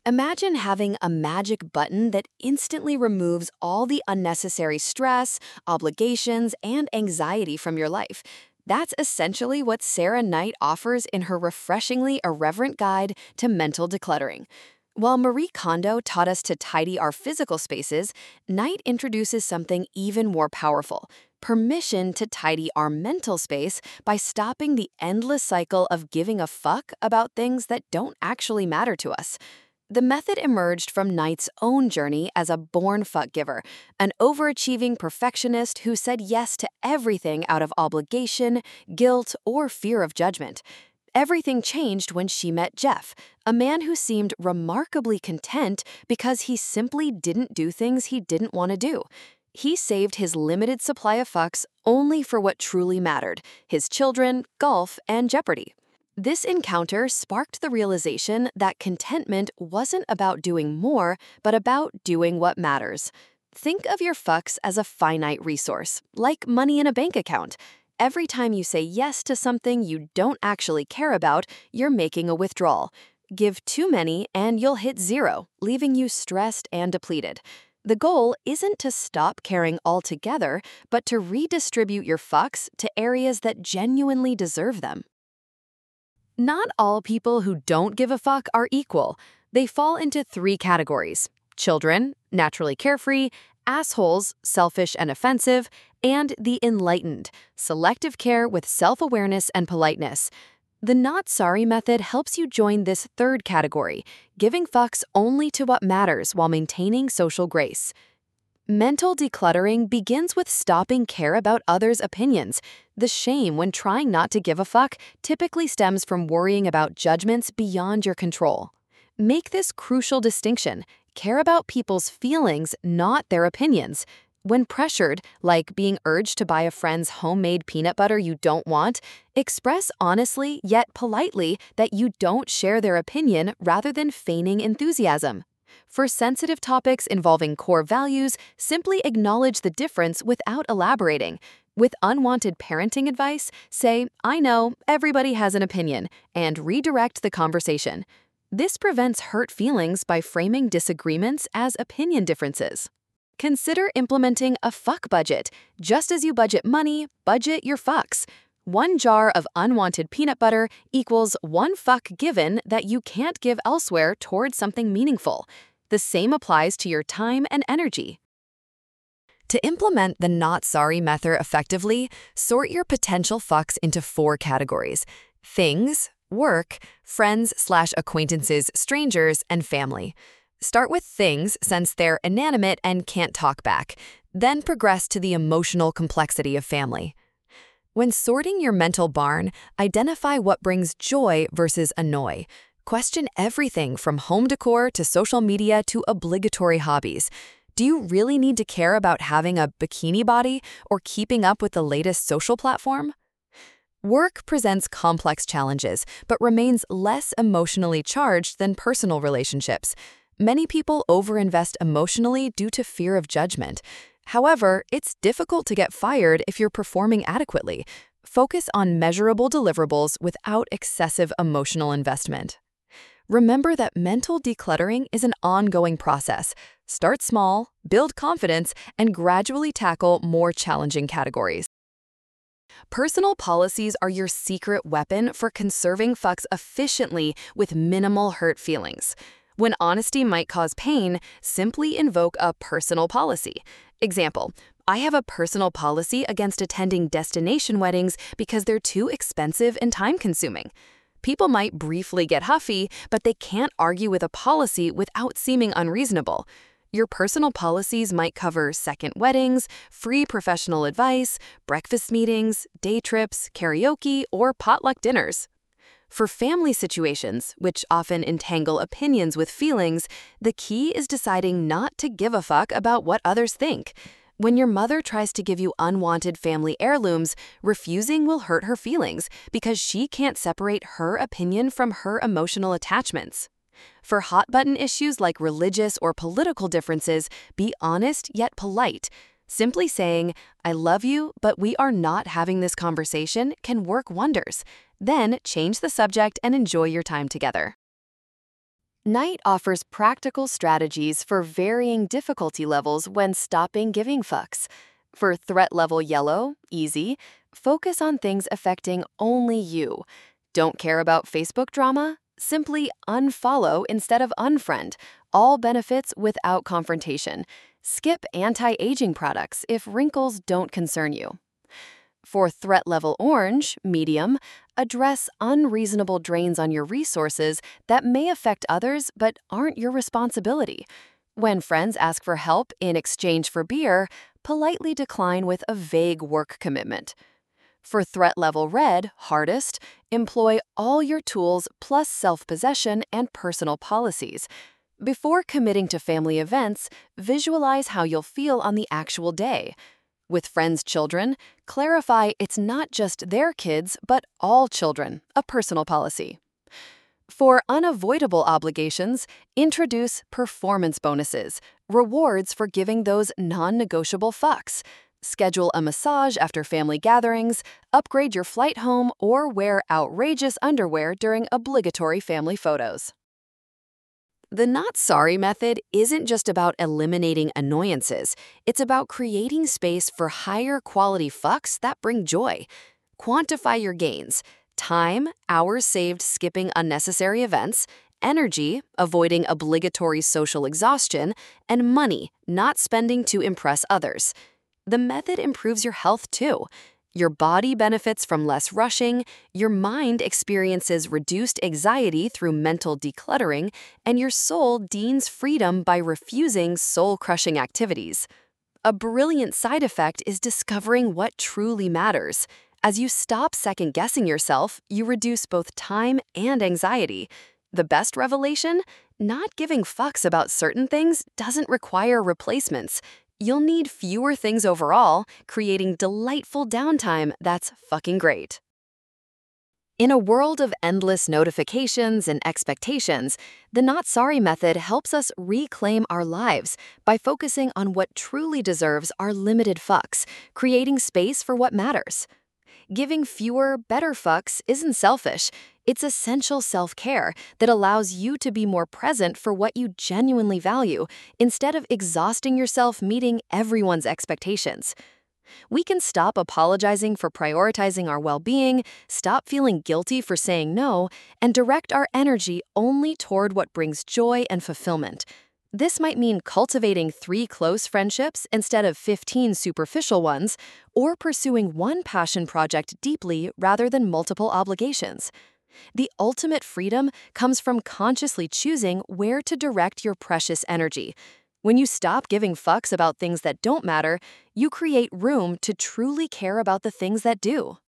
Imagine having a magic button that instantly removes all the unnecessary stress, obligations, and anxiety from your life. That's essentially what Sarah Knight offers in her refreshingly irreverent guide to mental decluttering. While Marie Kondo taught us to tidy our physical spaces, Knight introduces something even more powerful: permission to tidy our mental space by stopping the endless cycle of giving a fuck about things that don't actually matter to us. The method emerged from Knight's own journey as a born fuck giver, an overachieving perfectionist who said yes to everything out of obligation, guilt, or fear of judgment. Everything changed when she met Jeff, a man who seemed remarkably content because he simply didn't do things he didn't want to do. He saved his limited supply of fucks only for what truly mattered: his children, golf, and Jeopardy! This encounter sparked the realization that contentment wasn't about doing more, but about doing what matters. Think of your fucks as a finite resource, like money in a bank account. Every time you say yes to something you don't actually care about, you're making a withdrawal. Give too many and you'll hit zero, leaving you stressed and depleted. The goal isn't to stop caring altogether, but to redistribute your fucks to areas that genuinely deserve them. Not all people who don't give a fuck are equal. They fall into three categories: children, naturally carefree; assholes, selfish and offensive; and the enlightened, selective care with self-awareness and politeness. The not sorry method helps you join this third category, giving fucks only to what matters while maintaining social grace. Mental decluttering begins with stopping care about others' opinions. The shame when trying not to give a fuck typically stems from worrying about judgments beyond your control. Make this crucial distinction: care about people's feelings, not their opinions. When pressured, like being urged to buy a friend's homemade peanut butter you don't want, express honestly yet politely that you don't share their opinion rather than feigning enthusiasm. For sensitive topics involving core values, simply acknowledge the difference without elaborating. With unwanted parenting advice, say, "I know, everybody has an opinion," and redirect the conversation. This prevents hurt feelings by framing disagreements as opinion differences. Consider implementing a fuck budget. Just as you budget money, budget your fucks. One jar of unwanted peanut butter equals one fuck given that you can't give elsewhere towards something meaningful. The same applies to your time and energy. To implement the not sorry method effectively, sort your potential fucks into four categories: things, work, friends/acquaintances, strangers, and family. Start with things since they're inanimate and can't talk back, then progress to the emotional complexity of family. When sorting your mental barn, identify what brings joy versus annoy. Question everything from home decor to social media to obligatory hobbies. Do you really need to care about having a bikini body or keeping up with the latest social platform? Work presents complex challenges, but remains less emotionally charged than personal relationships. Many people overinvest emotionally due to fear of judgment. However, it's difficult to get fired if you're performing adequately. Focus on measurable deliverables without excessive emotional investment. Remember that mental decluttering is an ongoing process. Start small, build confidence, and gradually tackle more challenging categories. Personal policies are your secret weapon for conserving fucks efficiently with minimal hurt feelings. When honesty might cause pain, simply invoke a personal policy. Example: I have a personal policy against attending destination weddings because they're too expensive and time-consuming. People might briefly get huffy, but they can't argue with a policy without seeming unreasonable. Your personal policies might cover second weddings, free professional advice, breakfast meetings, day trips, karaoke, or potluck dinners. For family situations, which often entangle opinions with feelings, the key is deciding not to give a fuck about what others think. When your mother tries to give you unwanted family heirlooms, refusing will hurt her feelings because she can't separate her opinion from her emotional attachments. For hot-button issues like religious or political differences, be honest yet polite. Simply saying, "I love you, but we are not having this conversation," can work wonders. Then change the subject and enjoy your time together. Night offers practical strategies for varying difficulty levels when stopping giving fucks. For threat level yellow, easy, focus on things affecting only you. Don't care about Facebook drama? Simply unfollow instead of unfriend. All benefits without confrontation. Skip anti-aging products if wrinkles don't concern you. For threat level orange, medium, address unreasonable drains on your resources that may affect others but aren't your responsibility. When friends ask for help in exchange for beer, politely decline with a vague work commitment. For threat level red, hardest, employ all your tools plus self-possession and personal policies. Before committing to family events, visualize how you'll feel on the actual day. With friends' children, clarify it's not just their kids, but all children, a personal policy. For unavoidable obligations, introduce performance bonuses, rewards for giving those non-negotiable fucks. Schedule a massage after family gatherings, upgrade your flight home, or wear outrageous underwear during obligatory family photos. The not sorry method isn't just about eliminating annoyances, it's about creating space for higher quality fucks that bring joy. Quantify your gains: time, hours saved skipping unnecessary events, energy, avoiding obligatory social exhaustion, and money, not spending to impress others. The method improves your health too. Your body benefits from less rushing, your mind experiences reduced anxiety through mental decluttering, and your soul gains freedom by refusing soul-crushing activities. A brilliant side effect is discovering what truly matters. As you stop second-guessing yourself, you reduce both time and anxiety. The best revelation? Not giving fucks about certain things doesn't require replacements. You'll need fewer things overall, creating delightful downtime that's fucking great. In a world of endless notifications and expectations, the Not Sorry method helps us reclaim our lives by focusing on what truly deserves our limited fucks, creating space for what matters. Giving fewer, better fucks isn't selfish. It's essential self-care that allows you to be more present for what you genuinely value instead of exhausting yourself meeting everyone's expectations. We can stop apologizing for prioritizing our well-being, stop feeling guilty for saying no, and direct our energy only toward what brings joy and fulfillment. This might mean cultivating 3 close friendships instead of 15 superficial ones, or pursuing one passion project deeply rather than multiple obligations. The ultimate freedom comes from consciously choosing where to direct your precious energy. When you stop giving fucks about things that don't matter, you create room to truly care about the things that do.